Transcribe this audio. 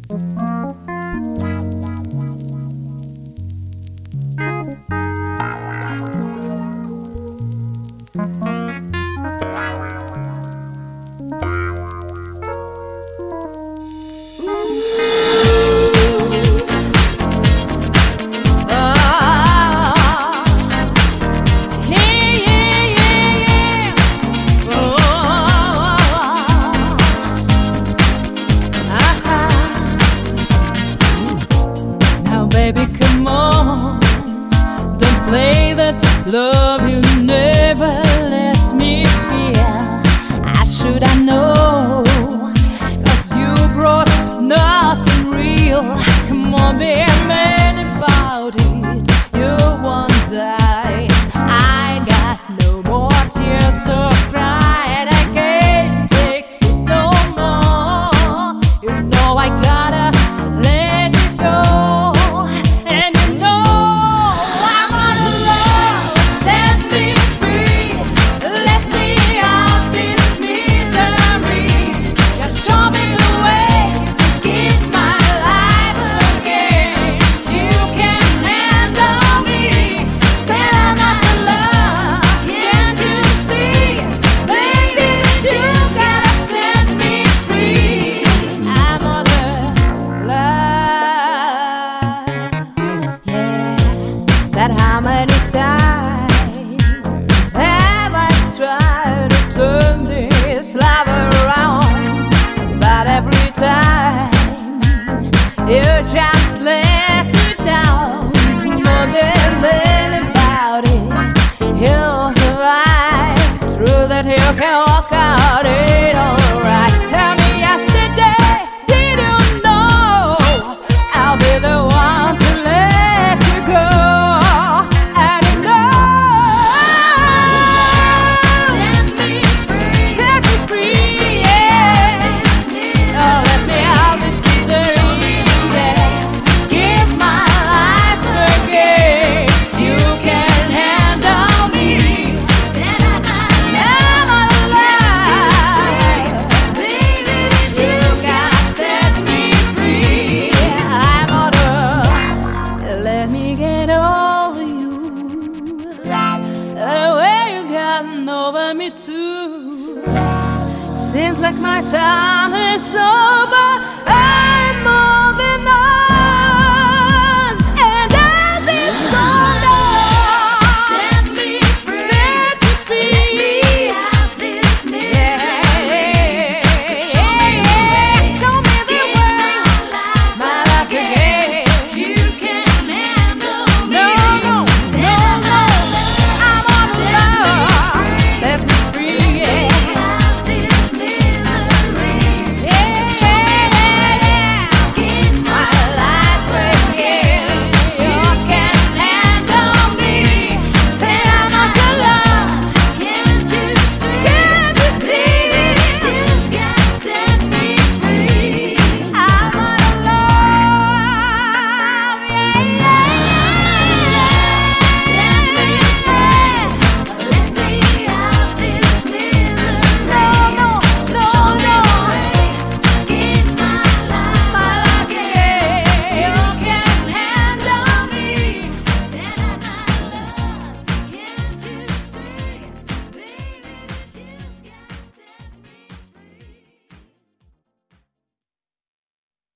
Baby, come on, don't play that love you never let me feel. I should I know, 'cause you brought nothing real. Come on, be a man about it. You won't die. I got no more tears to cry, and I can't take this no more. You know I gotta let it go. How many times have I tried to turn this love around? But every time you just let me down. More than about it, you'll survive. True that you can walk out it alright. Tell me yesterday, did you know I'll be the one to let you go? Over me too. Seems like my time is over.